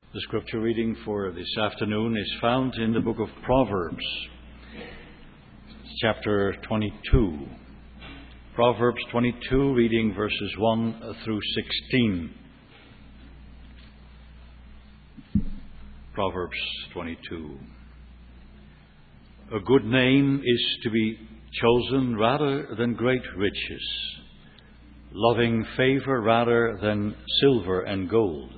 The scripture reading for this afternoon is found in the book of Proverbs, chapter 22. Proverbs 22, reading verses 1 through 16. Proverbs 22. A good name is to be chosen rather than great riches, loving favor rather than silver and gold.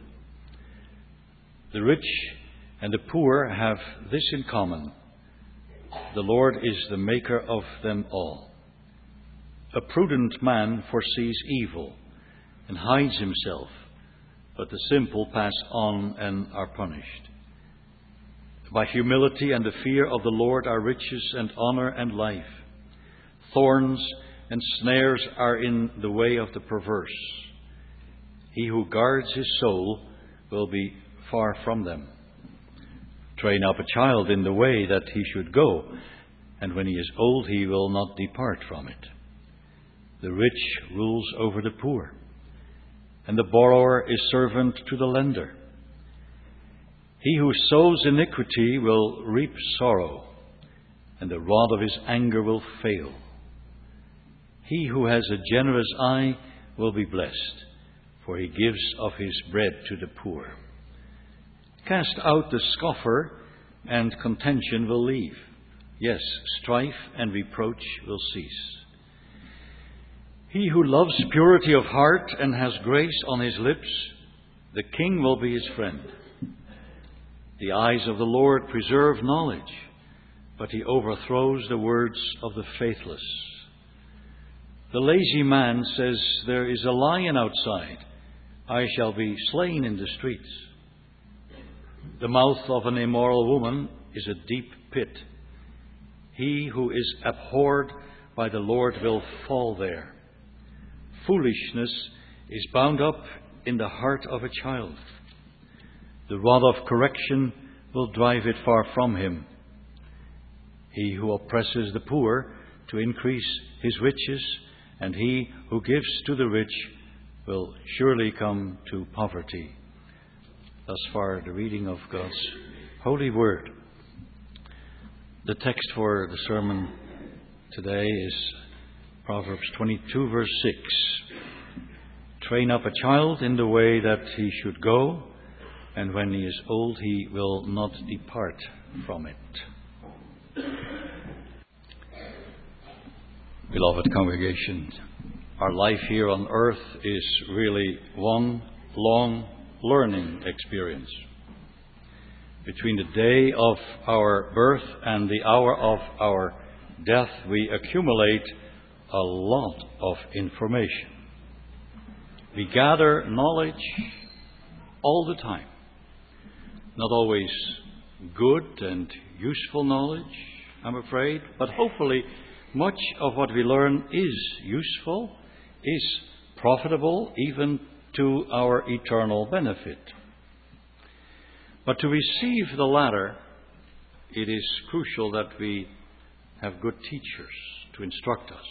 The rich and the poor have this in common: the Lord is the maker of them all. A prudent man foresees evil and hides himself, but the simple pass on and are punished. By humility and the fear of the Lord are riches and honor and life. Thorns and snares are in the way of the perverse. He who guards his soul will be far from them. Train up a child in the way that he should go, and when he is old he will not depart from it. The rich rules over the poor, and the borrower is servant to the lender. He who sows iniquity will reap sorrow, and the rod of his anger will fail. He who has a generous eye will be blessed, for he gives of his bread to the poor. Cast out the scoffer, and contention will leave. Yes, strife and reproach will cease. He who loves purity of heart and has grace on his lips, the king will be his friend. The eyes of the Lord preserve knowledge, but he overthrows the words of the faithless. The lazy man says, "There is a lion outside. I shall be slain in the streets." The mouth of an immoral woman is a deep pit. He who is abhorred by the Lord will fall there. Foolishness is bound up in the heart of a child. The rod of correction will drive it far from him. He who oppresses the poor to increase his riches, and he who gives to the rich will surely come to poverty. Thus far, the reading of God's holy word. The text for the sermon today is Proverbs 22, verse 6. Train up a child in the way that he should go, and when he is old he will not depart from it. Beloved congregation, our life here on earth is really one long learning experience. Between the day of our birth and the hour of our death, we accumulate a lot of information. We gather knowledge all the time. Not always good and useful knowledge, I'm afraid, but hopefully much of what we learn is useful, is profitable, even to our eternal benefit. But to receive the latter, it is crucial that we have good teachers to instruct us.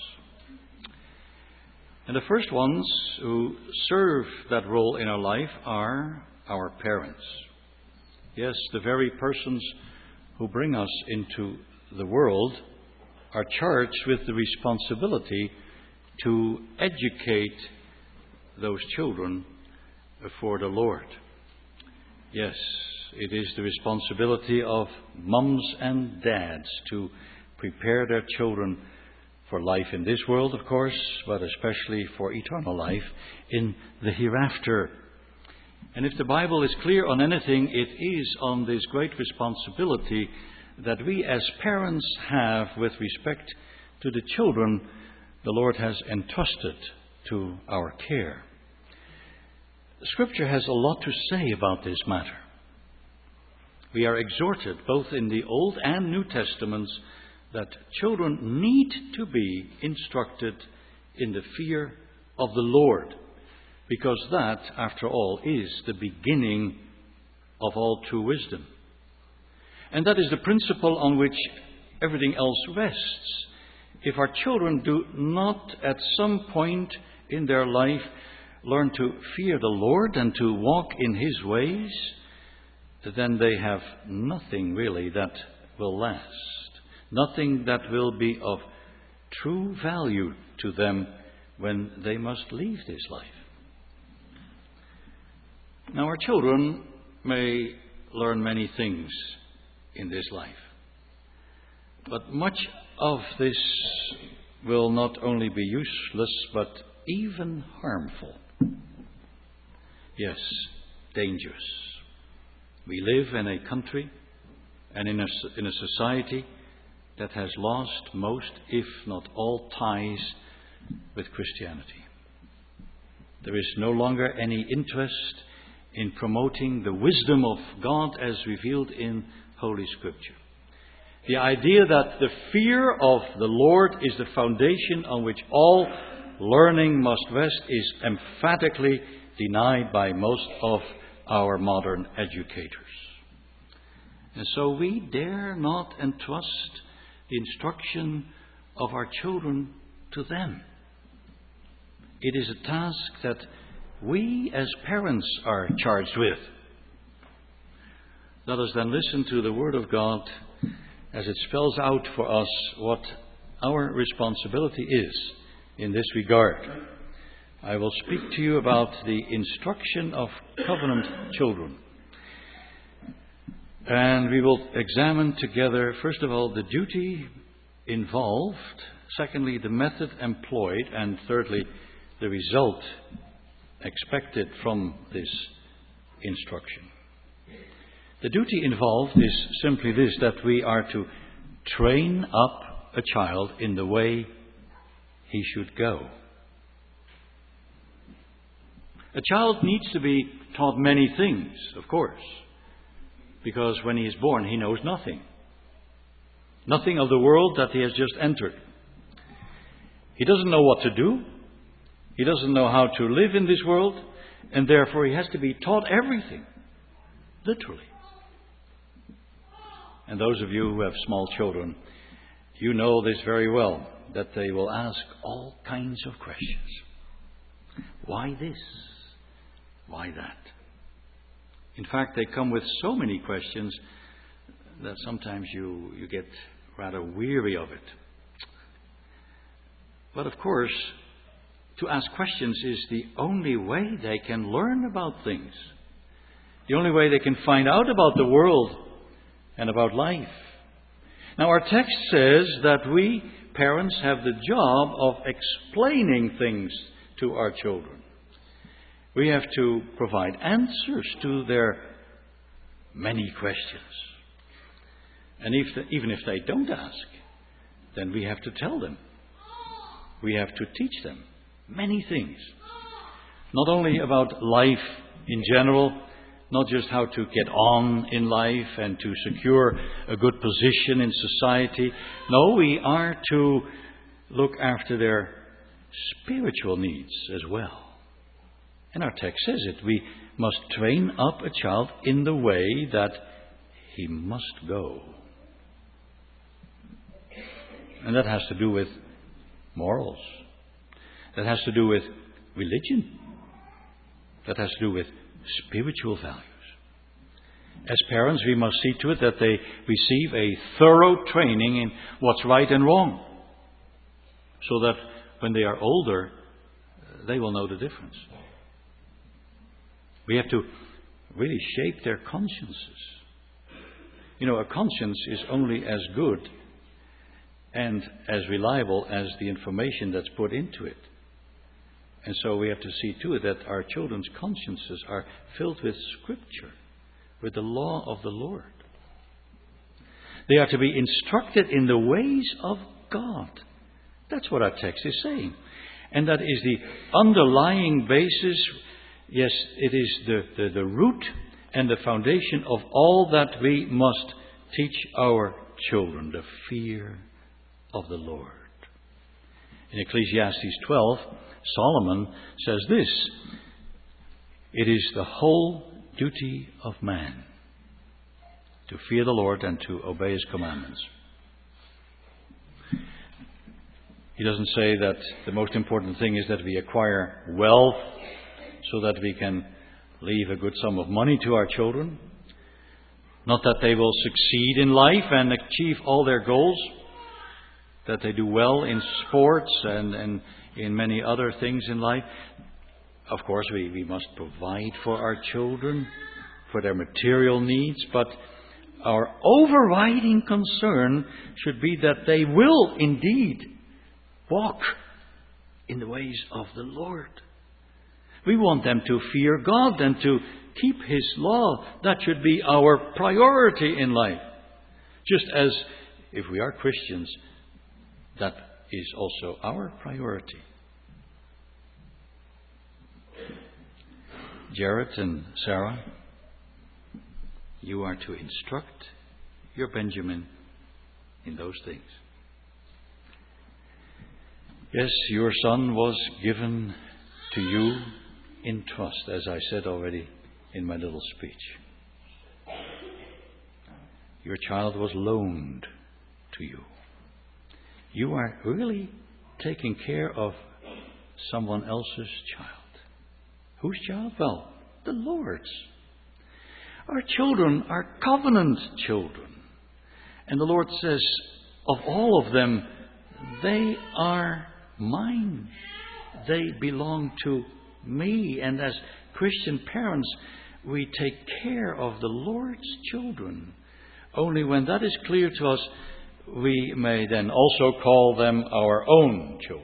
And the first ones who serve that role in our life are our parents. Yes, the very persons who bring us into the world are charged with the responsibility to educate those children for the Lord. Yes, it is the responsibility of mums and dads to prepare their children for life in this world, of course, but especially for eternal life in the hereafter. And if the Bible is clear on anything, it is on this great responsibility that we as parents have with respect to the children the Lord has entrusted to our care. Scripture has a lot to say about this matter. We are exhorted, both in the Old and New Testaments, that children need to be instructed in the fear of the Lord, because that, after all, is the beginning of all true wisdom. And that is the principle on which everything else rests. If our children do not at some point in their life learn to fear the Lord and to walk in His ways, then they have nothing really that will last. Nothing that will be of true value to them when they must leave this life. Now, our children may learn many things in this life, but much of this will not only be useless, but even harmful. Yes, dangerous. We live in a country and in a society that has lost most, if not all, ties with Christianity. There is no longer any interest in promoting the wisdom of God as revealed in Holy Scripture. The idea that the fear of the Lord is the foundation on which all learning must rest is emphatically denied by most of our modern educators. And so we dare not entrust the instruction of our children to them. It is a task that we as parents are charged with. Let us then listen to the Word of God as it spells out for us what our responsibility is in this regard. I will speak to you about the instruction of covenant children. And we will examine together, first of all, the duty involved, secondly, the method employed, and thirdly, the result expected from this instruction. The duty involved is simply this, that we are to train up a child in the way he should go. A child needs to be taught many things, of course, because when he is born, he knows nothing. Nothing of the world that he has just entered. He doesn't know what to do. He doesn't know how to live in this world, and therefore he has to be taught everything, literally. And those of you who have small children, you know this very well, that they will ask all kinds of questions. Why this? Why that? In fact, they come with so many questions that sometimes you get rather weary of it. But of course, to ask questions is the only way they can learn about things. The only way they can find out about the world and about life. Now, our text says that we, parents, have the job of explaining things to our children. We have to provide answers to their many questions. And even if they don't ask, then we have to tell them. We have to teach them many things. Not only about life in general, not just how to get on in life and to secure a good position in society. No, we are to look after their spiritual needs as well. And our text says it. We must train up a child in the way that he must go. And that has to do with morals. That has to do with religion. That has to do with spiritual values. As parents, we must see to it that they receive a thorough training in what's right and wrong, so that when they are older, they will know the difference. We have to really shape their consciences. You know, a conscience is only as good and as reliable as the information that's put into it. And so we have to see to it that our children's consciences are filled with Scripture, with the law of the Lord. They are to be instructed in the ways of God. That's what our text is saying. And that is the underlying basis. Yes, it is the root and the foundation of all that we must teach our children, the fear of the Lord. In Ecclesiastes 12, Solomon says this: it is the whole duty of man to fear the Lord and to obey His commandments. He doesn't say that the most important thing is that we acquire wealth so that we can leave a good sum of money to our children. Not that they will succeed in life and achieve all their goals, that they do well in sports and in many other things in life. Of course, we must provide for our children, for their material needs, but our overriding concern should be that they will indeed walk in the ways of the Lord. We want them to fear God and to keep His law. That should be our priority in life. Just as if we are Christians, that is also our priority. Jared and Sarah, you are to instruct your Benjamin in those things. Yes, your son was given to you in trust, as I said already in my little speech. Your child was loaned to you. You are really taking care of someone else's child. Whose child? Well, the Lord's. Our children are covenant children. And the Lord says, of all of them, they are mine. They belong to me. And as Christian parents, we take care of the Lord's children. Only when that is clear to us, we may then also call them our own children.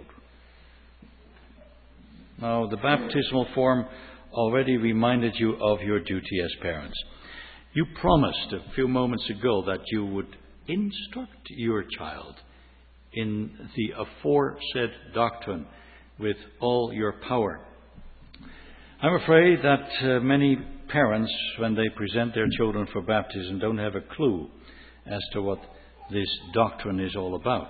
Now, the baptismal form already reminded you of your duty as parents. You promised a few moments ago that you would instruct your child in the aforesaid doctrine with all your power. I'm afraid that many parents, when they present their children for baptism, don't have a clue as to what this doctrine is all about.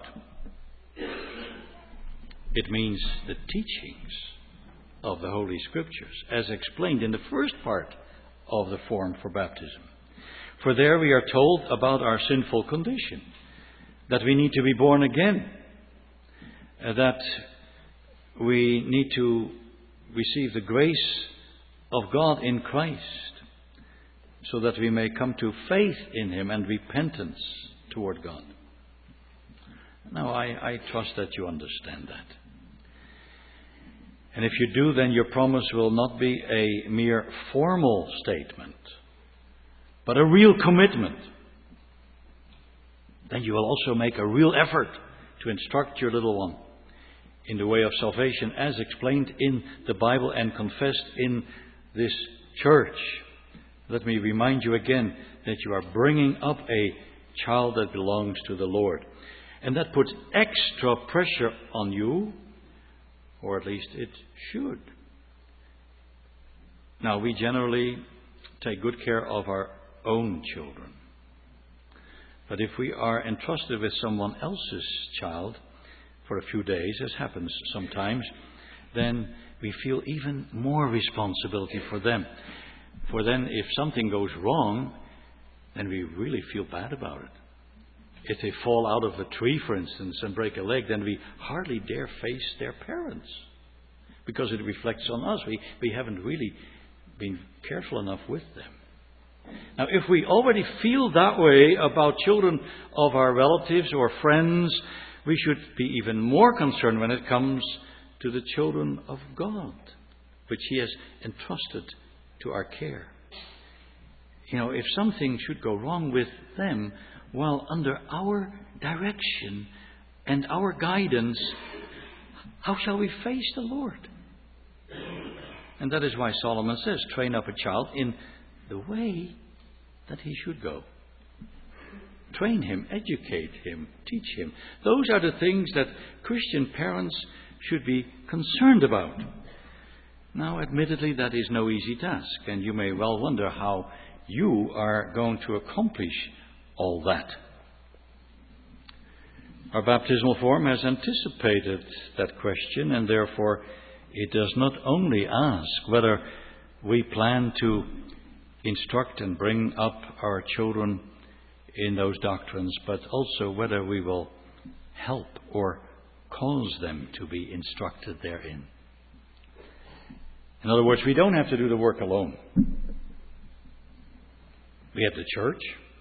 It means the teachings of the Holy Scriptures, as explained in the first part of the form for baptism. For there we are told about our sinful condition, that we need to be born again, that we need to receive the grace of God in Christ, so that we may come to faith in Him and repentance toward God. Now, I trust that you understand that. And if you do, then your promise will not be a mere formal statement, but a real commitment. Then you will also make a real effort to instruct your little one in the way of salvation, as explained in the Bible and confessed in this church. Let me remind you again that you are bringing up a child that belongs to the Lord. And that puts extra pressure on you, or at least it should. Now, we generally take good care of our own children. But if we are entrusted with someone else's child for a few days, as happens sometimes, then we feel even more responsibility for them. For then, if something goes wrong, then we really feel bad about it. If they fall out of a tree, for instance, and break a leg, then we hardly dare face their parents, because it reflects on us. We haven't really been careful enough with them. Now, if we already feel that way about children of our relatives or friends, we should be even more concerned when it comes to the children of God, which He has entrusted to our care. You know, if something should go wrong with them, well, under our direction and our guidance, how shall we face the Lord? And that is why Solomon says, train up a child in the way that he should go. Train him, educate him, teach him. Those are the things that Christian parents should be concerned about. Now, admittedly, that is no easy task, and you may well wonder how you are going to accomplish all that. Our baptismal form has anticipated that question, and therefore it does not only ask whether we plan to instruct and bring up our children in those doctrines, but also whether we will help or cause them to be instructed therein. In other words, we don't have to do the work alone. We have the church.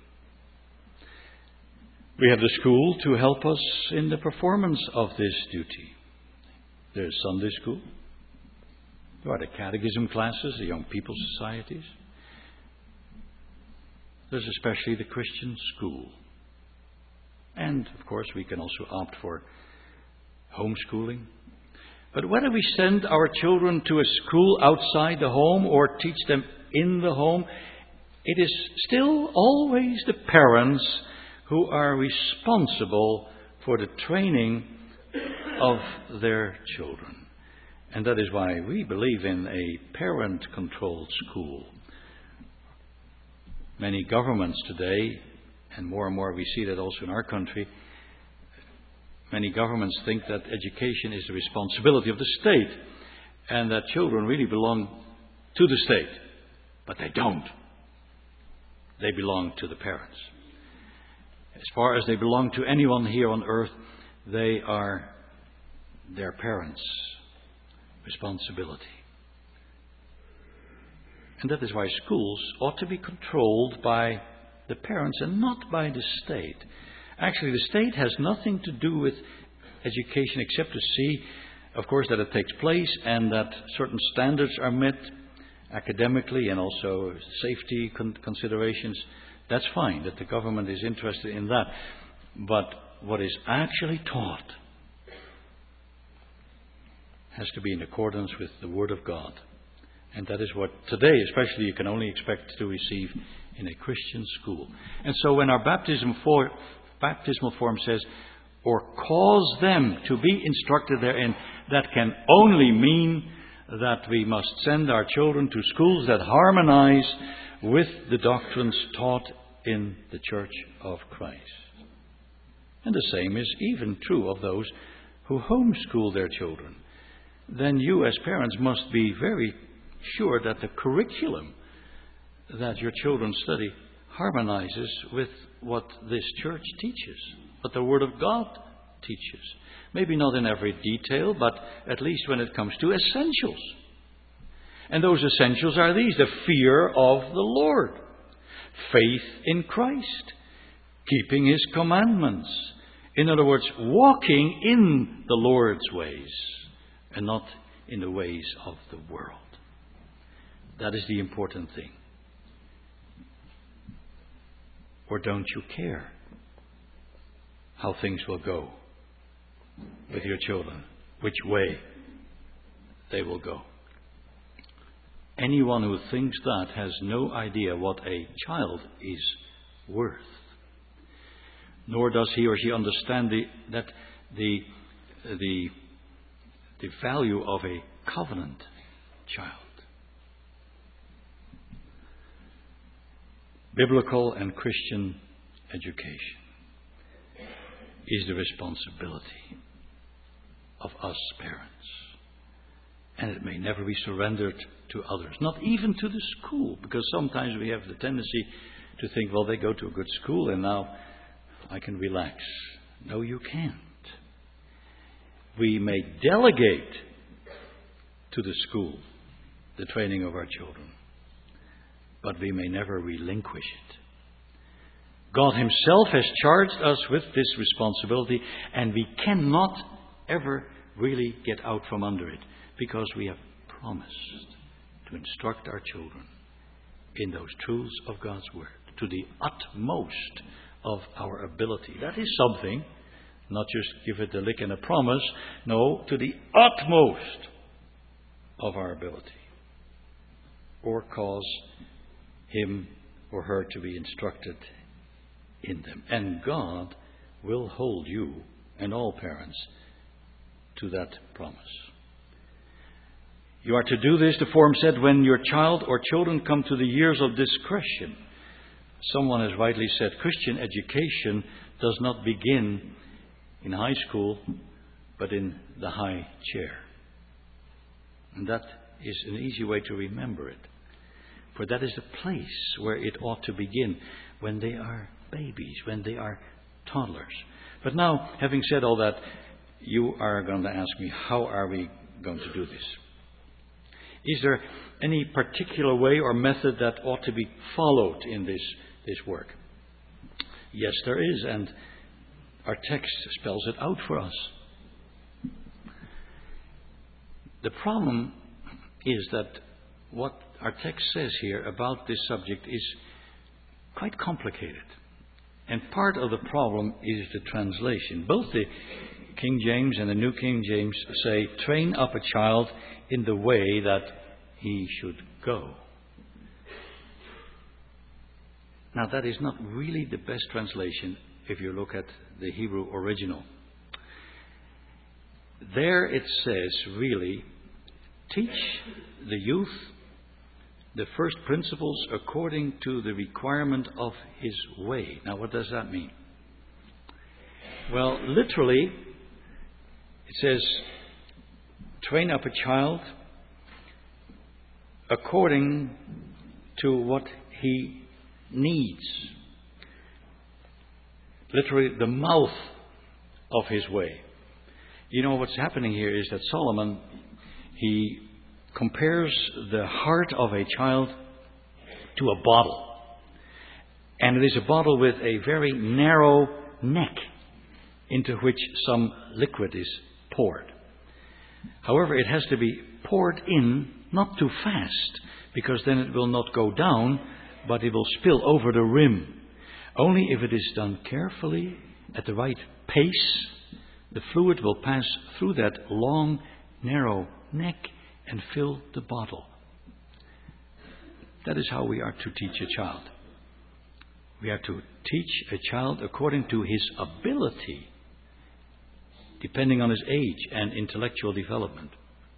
We have the school to help us in the performance of this duty. There's Sunday school. There are the catechism classes, the young people's societies. There's especially the Christian school. And, of course, we can also opt for homeschooling. But whether we send our children to a school outside the home or teach them in the home, it is still always the parents who are responsible for the training of their children. And that is why we believe in a parent-controlled school. Many governments today, and more we see that also in our country, many governments think that education is the responsibility of the state and that children really belong to the state. But they don't. They belong to the parents. As far as they belong to anyone here on earth, they are their parents' responsibility. And that is why schools ought to be controlled by the parents and not by the state. Actually, the state has nothing to do with education except to see, of course, that it takes place and that certain standards are met academically and also safety considerations. That's fine that the government is interested in that. But what is actually taught has to be in accordance with the Word of God. And that is what today, especially, you can only expect to receive in a Christian school. And so when our baptismal form says, or cause them to be instructed therein, that can only mean that we must send our children to schools that harmonize with the doctrines taught in the Church of Christ. And the same is even true of those who homeschool their children. Then you as parents must be very sure that the curriculum that your children study harmonizes with what this church teaches, what the Word of God teaches. Maybe not in every detail, but at least when it comes to essentials. And those essentials are these: the fear of the Lord, faith in Christ, keeping His commandments. In other words, walking in the Lord's ways and not in the ways of the world. That is the important thing. Or don't you care how things will go with your children, which way they will go? Anyone who thinks that has no idea what a child is worth. Nor does he or she understand the value of a covenant child. Biblical and Christian education is the responsibility of us parents. And it may never be surrendered to others, not even to the school, because sometimes we have the tendency to think, well, they go to a good school and now I can relax. No, you can't. We may delegate to the school the training of our children, but we may never relinquish it. God Himself has charged us with this responsibility, and we cannot ever really get out from under it, because we have promised to instruct our children in those truths of God's Word to the utmost of our ability. That is something, not just give it a lick and a promise, no, to the utmost of our ability, or cause him or her to be instructed in them. And God will hold you and all parents to that promise. You are to do this, the form said, when your child or children come to the years of discretion. Someone has rightly said, Christian education does not begin in high school, but in the high chair. And that is an easy way to remember it. For that is the place where it ought to begin, when they are babies, when they are toddlers. But now, having said all that, you are going to ask me, how are we going to do this? Is there any particular way or method that ought to be followed in this this work? Yes, there is, and our text spells it out for us. The problem is that what our text says here about this subject is quite complicated. And part of the problem is the translation. Both the King James and the New King James say, train up a child in the way that he should go. Now, that is not really the best translation if you look at the Hebrew original. There it says, really, teach the youth the first principles according to the requirement of his way. Now, what does that mean? Well, literally, it says, train up a child according to what he needs. Literally, the mouth of his way. You know, what's happening here is that Solomon, he compares the heart of a child to a bottle. And it is a bottle with a very narrow neck into which some liquid is poured. However, it has to be poured in not too fast, because then it will not go down, but it will spill over the rim. Only if it is done carefully, at the right pace, the fluid will pass through that long, narrow neck and fill the bottle. That is how we are to teach a child. We are to teach a child according to his ability, depending on his age and intellectual development.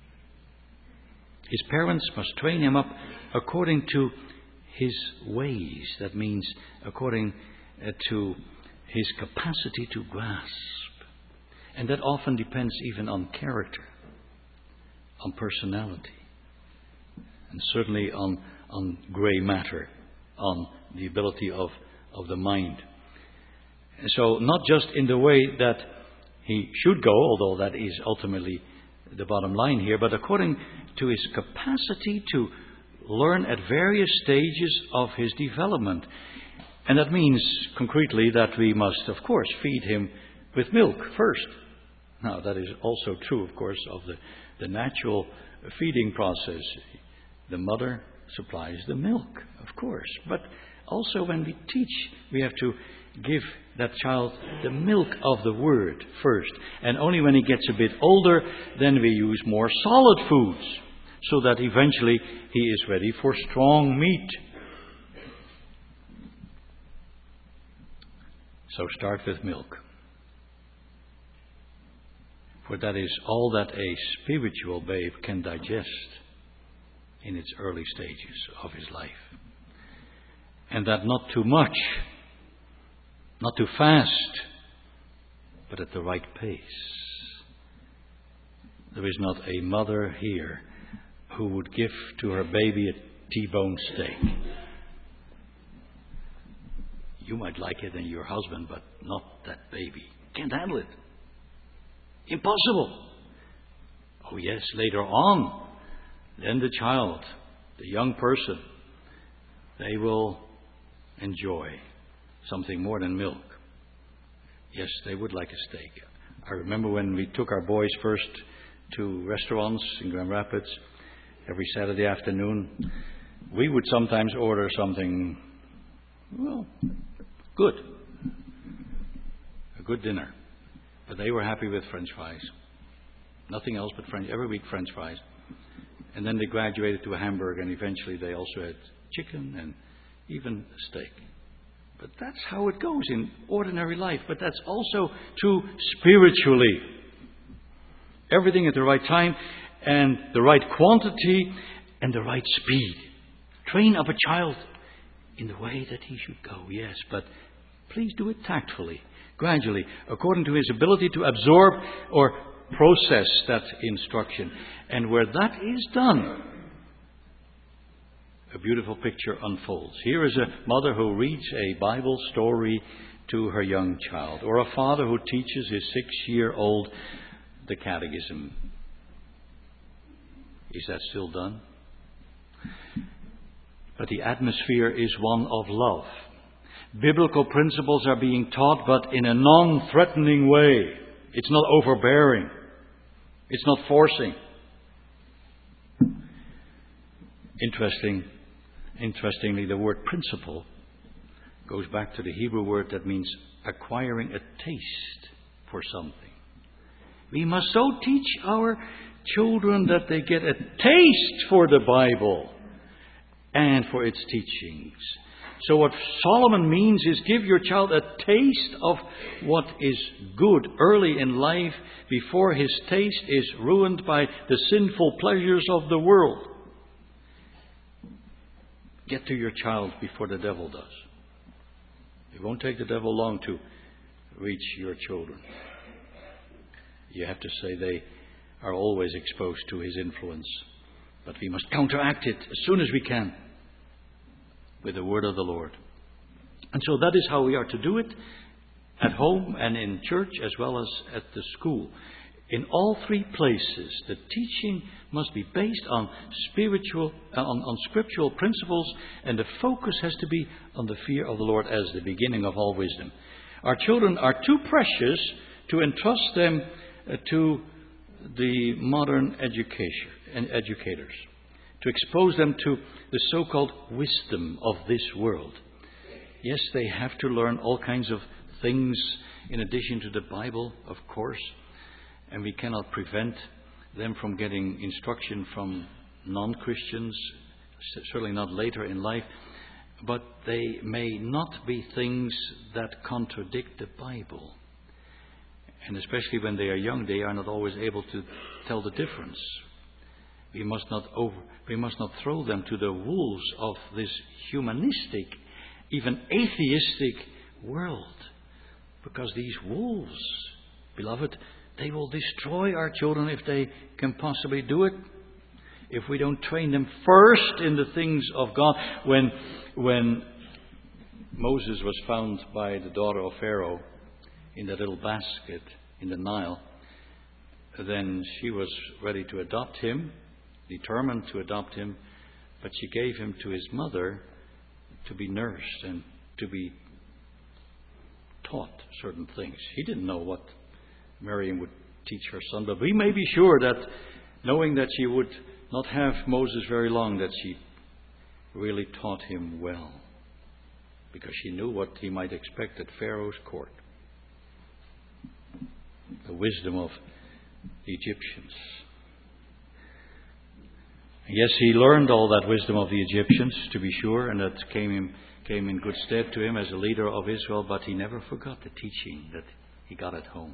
His parents must train him up according to his ways. That means according to his capacity to grasp. And that often depends even on character, on personality, and certainly on grey matter, on the ability of the mind. And so not just in the way that he should go, although that is ultimately the bottom line here, but according to his capacity to learn at various stages of his development. And that means concretely that we must, of course, feed him with milk first. Now, that is also true, of course, of the natural feeding process. The mother supplies the milk, of course. But also when we teach, we have to give that child the milk of the Word first. And only when he gets a bit older, then we use more solid foods, so that eventually he is ready for strong meat. So start with milk. For that is all that a spiritual babe can digest in its early stages of his life. And that not too much, not too fast, but at the right pace. There is not a mother here who would give to her baby a T-bone steak. You might like it and your husband, but not that baby. Can't handle it. Impossible. Oh yes, later on, then the child, the young person, they will enjoy something more than milk. Yes, they would like a steak. I remember when we took our boys first to restaurants in Grand Rapids every Saturday afternoon, we would sometimes order something, well, good. A good dinner. But they were happy with French fries. Nothing else but French. Every week French fries. And then they graduated to a hamburger, and eventually they also had chicken and even steak. But that's how it goes in ordinary life. But that's also true spiritually. Everything at the right time and the right quantity and the right speed. Train up a child in the way that he should go, yes, but please do it tactfully, gradually, according to his ability to absorb or process that instruction. And where that is done, a beautiful picture unfolds. Here is a mother who reads a Bible story to her young child, or a father who teaches his 6-year-old the catechism. Is that still done? But the atmosphere is one of love. Biblical principles are being taught, but in a non-threatening way. It's not overbearing. It's not forcing. Interestingly, the word principle goes back to the Hebrew word that means acquiring a taste for something. We must so teach our children that they get a taste for the Bible and for its teachings. So what Solomon means is give your child a taste of what is good early in life before his taste is ruined by the sinful pleasures of the world. Get to your child before the devil does. It won't take the devil long to reach your children. You have to say they are always exposed to his influence. But we must counteract it as soon as we can with the word of the Lord. And so that is how we are to do it at home and in church as well as at the school. In all three places, the teaching must be based on scriptural principles, and the focus has to be on the fear of the Lord as the beginning of all wisdom. Our children are too precious to entrust them to the modern educators, to expose them to the so-called wisdom of this world. Yes, they have to learn all kinds of things in addition to the Bible, of course, and we cannot prevent them from getting instruction from non-Christians, certainly not later in life, but they may not be things that contradict the Bible. And especially when they are young, they are not always able to tell the difference. We must not throw them to the wolves of this humanistic, even atheistic world. Because these wolves, beloved, they will destroy our children if they can possibly do it. If we don't train them first in the things of God. When Moses was found by the daughter of Pharaoh in that little basket in the Nile, then she was ready to adopt him, determined to adopt him, but she gave him to his mother to be nursed and to be taught certain things. He didn't know what Miriam would teach her son, but we may be sure that, knowing that she would not have Moses very long, that she really taught him well, because she knew what he might expect at Pharaoh's court. The wisdom of the Egyptians. Yes, he learned all that wisdom of the Egyptians, to be sure, and that came in good stead to him as a leader of Israel, but he never forgot the teaching that he got at home.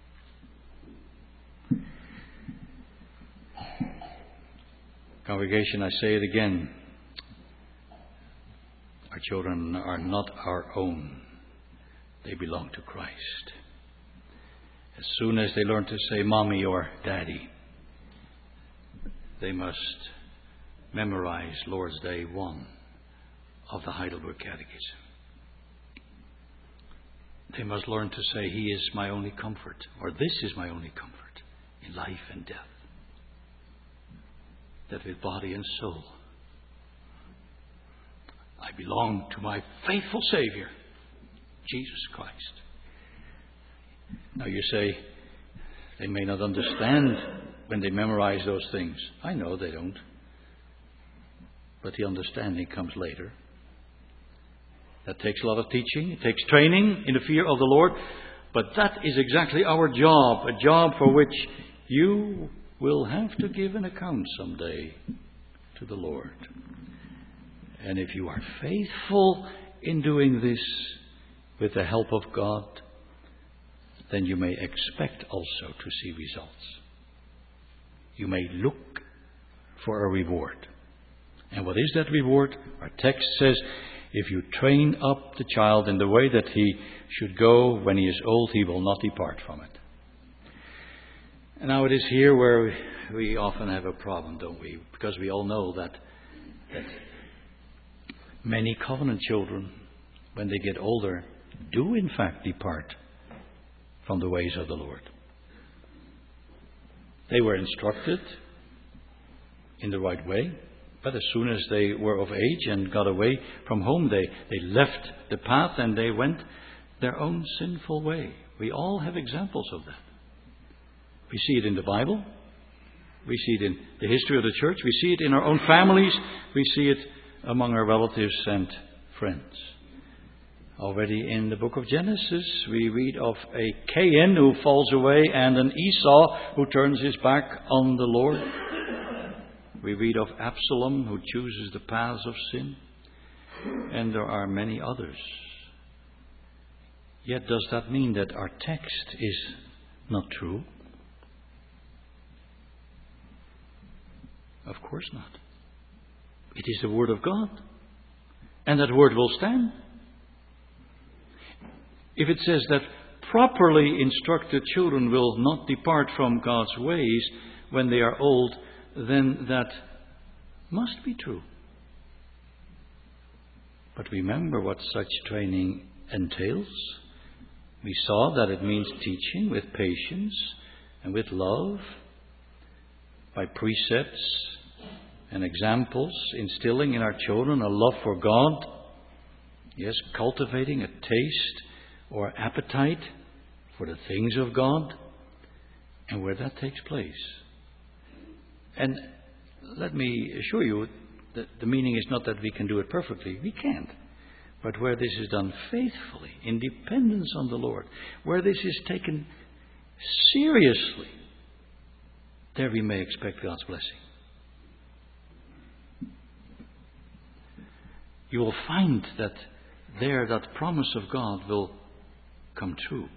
Congregation, I say it again. Our children are not our own. They belong to Christ. As soon as they learn to say mommy or daddy, they must memorize Lord's Day 1 of the Heidelberg Catechism. They must learn to say, He is my only comfort, or this is my only comfort in life and death. That with body and soul, I belong to my faithful Savior, Jesus Christ. Now you say, they may not understand when they memorize those things. I know they don't. But the understanding comes later. That takes a lot of teaching. It takes training in the fear of the Lord. But that is exactly our job. A job for which you will have to give an account someday to the Lord. And if you are faithful in doing this with the help of God, then you may expect also to see results. You may look for a reward. And what is that reward? Our text says, if you train up the child in the way that he should go, when he is old, he will not depart from it. And now it is here where we often have a problem, don't we? Because we all know that many covenant children, when they get older, do in fact depart from the ways of the Lord. They were instructed in the right way. But as soon as they were of age and got away from home, they left the path and they went their own sinful way. We all have examples of that. We see it in the Bible. We see it in the history of the church. We see it in our own families. We see it among our relatives and friends. Already in the book of Genesis, we read of a Cain who falls away and an Esau who turns his back on the Lord. We read of Absalom who chooses the paths of sin. And there are many others. Yet does that mean that our text is not true? Of course not. It is the Word of God. And that Word will stand. If it says that properly instructed children will not depart from God's ways when they are old, then that must be true. But remember what such training entails. We saw that it means teaching with patience and with love, by precepts and examples, instilling in our children a love for God. Yes, cultivating a taste or appetite for the things of God, and where that takes place. And let me assure you that the meaning is not that we can do it perfectly. We can't. But where this is done faithfully, in dependence on the Lord, where this is taken seriously, there we may expect God's blessing. You will find that there that promise of God will come true.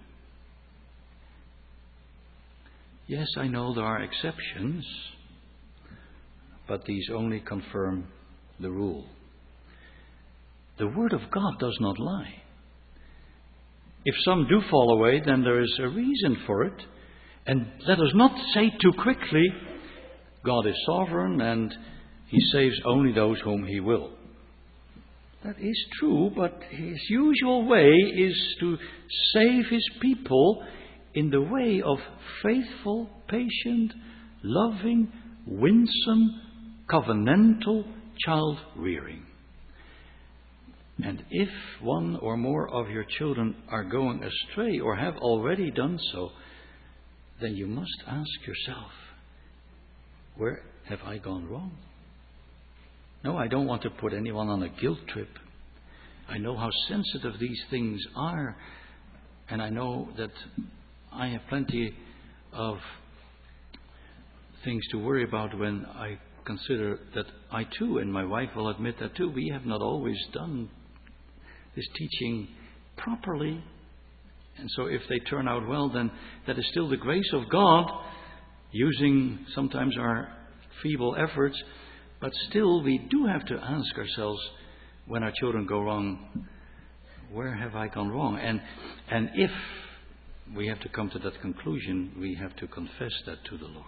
Yes, I know there are exceptions, but these only confirm the rule. The Word of God does not lie. If some do fall away, then there is a reason for it. And let us not say too quickly, God is sovereign and He saves only those whom He will. That is true, but His usual way is to save His people in the way of faithful, patient, loving, winsome, covenantal child rearing. And if one or more of your children are going astray or have already done so, then you must ask yourself, where have I gone wrong? No, I don't want to put anyone on a guilt trip. I know how sensitive these things are, and I know that I have plenty of things to worry about when I consider that I too, and my wife will admit that too, we have not always done this teaching properly. And so if they turn out well, then that is still the grace of God, using sometimes our feeble efforts. But still, we do have to ask ourselves, when our children go wrong, where have I gone wrong? And if we have to come to that conclusion, we have to confess that to the Lord.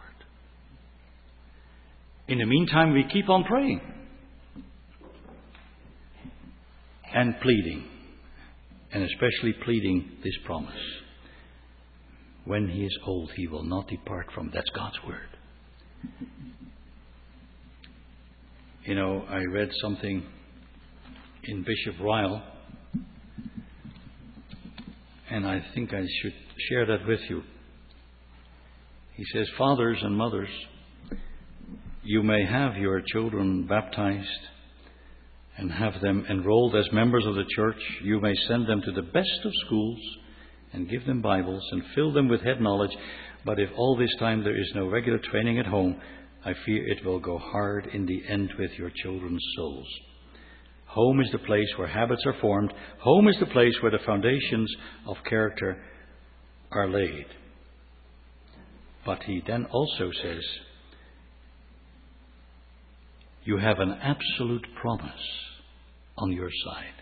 In the meantime, we keep on praying and pleading, and especially pleading this promise. When he is old, he will not depart from. That's God's word. You know, I read something in Bishop Ryle, and I think I should share that with you. He says, fathers and mothers, you may have your children baptized and have them enrolled as members of the church. You may send them to the best of schools and give them Bibles and fill them with head knowledge. But if all this time there is no regular training at home, I fear it will go hard in the end with your children's souls. Home is the place where habits are formed. Home is the place where the foundations of character are laid. But he then also says, you have an absolute promise on your side.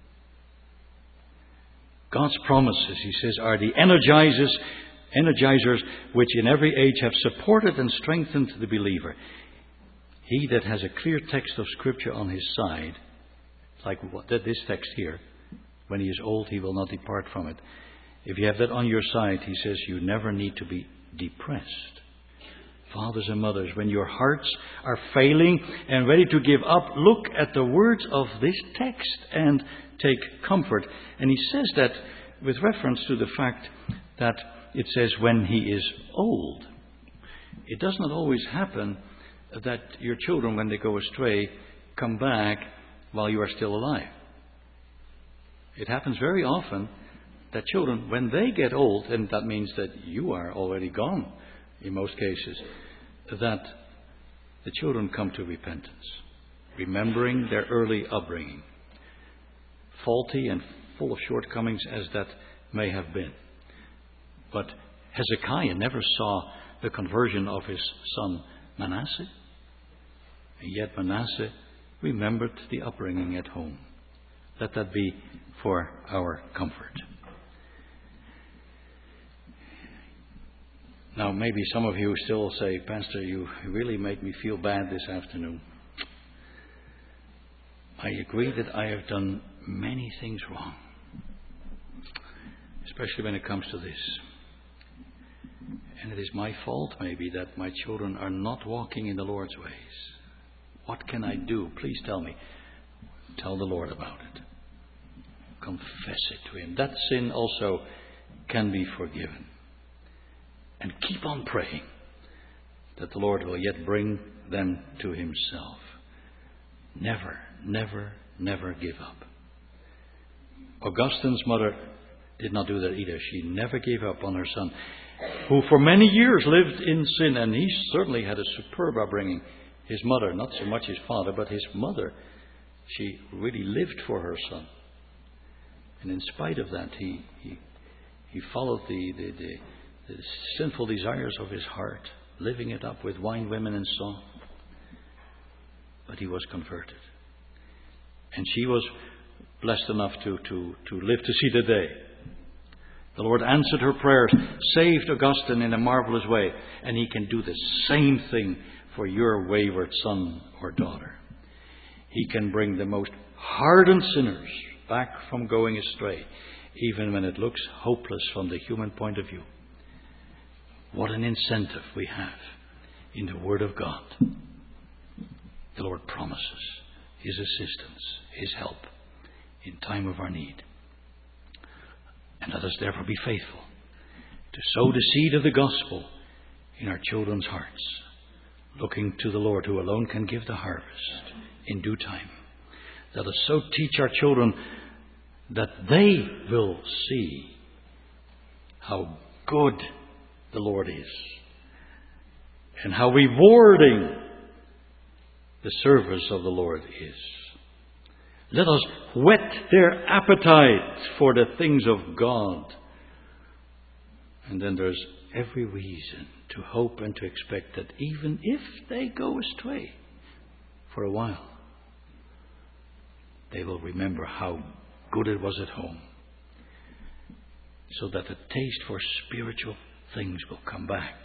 God's promises, he says, are the energizers which in every age have supported and strengthened the believer. He that has a clear text of Scripture on his side, like this text here, when he is old, he will not depart from it. If you have that on your side, he says, you never need to be depressed. Fathers and mothers, when your hearts are failing and ready to give up, look at the words of this text and take comfort. And he says that with reference to the fact that it says when he is old. It does not always happen that your children, when they go astray, come back while you are still alive. It happens very often that children, when they get old, and that means that you are already gone in most cases, that the children come to repentance, remembering their early upbringing, faulty and full of shortcomings as that may have been. But Hezekiah never saw the conversion of his son Manasseh, and yet Manasseh remembered the upbringing at home. Let that be for our comfort. Now, maybe some of you still say, Pastor, you really make me feel bad this afternoon. I agree that I have done many things wrong, especially when it comes to this. And it is my fault, maybe, that my children are not walking in the Lord's ways. What can I do? Please tell me. Tell the Lord about it. Confess it to Him. That sin also can be forgiven. And keep on praying that the Lord will yet bring them to Himself. Never, never, never give up. Augustine's mother did not do that either. She never gave up on her son, who for many years lived in sin, and he certainly had a superb upbringing. His mother, not so much his father, but his mother, she really lived for her son. And in spite of that, he followed the sinful desires of his heart, living it up with wine, women, and song. But he was converted. And she was blessed enough to live to see the day. The Lord answered her prayers, saved Augustine in a marvelous way, and He can do the same thing for your wayward son or daughter. He can bring the most hardened sinners back from going astray, even when it looks hopeless from the human point of view. What an incentive we have in the Word of God. The Lord promises His assistance, His help in time of our need. And let us therefore be faithful to sow the seed of the gospel in our children's hearts, looking to the Lord who alone can give the harvest in due time. Let us so teach our children that they will see how good the Lord is and how rewarding the service of the Lord is. Let us whet their appetite for the things of God. And then there's every reason to hope and to expect that even if they go astray for a while, they will remember how good it was at home, so that the taste for spiritual things will come back.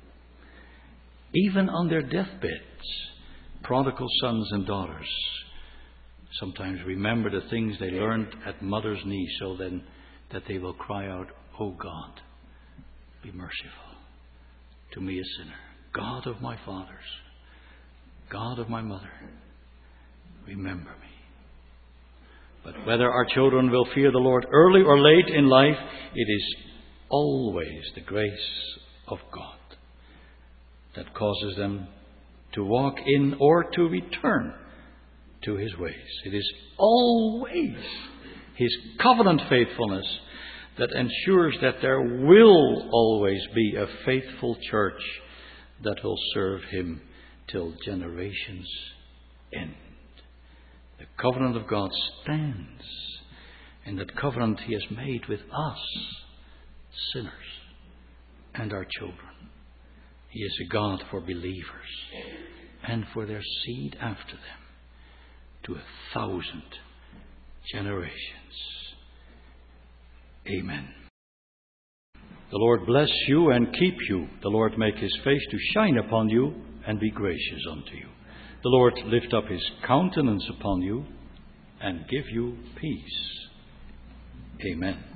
Even on their deathbeds, prodigal sons and daughters sometimes remember the things they learned at mother's knee, so then that they will cry out, "Oh God, be merciful to me, a sinner. God of my fathers, God of my mother, remember me." But whether our children will fear the Lord early or late in life, it is always the grace of God that causes them to walk in or to return to His ways. It is always His covenant faithfulness that ensures that there will always be a faithful church that will serve Him till generations end. The covenant of God stands, and that covenant He has made with us, sinners, and our children. He is a God for believers and for their seed after them to 1,000 generations. Amen. The Lord bless you and keep you. The Lord make His face to shine upon you and be gracious unto you. The Lord lift up His countenance upon you and give you peace. Amen.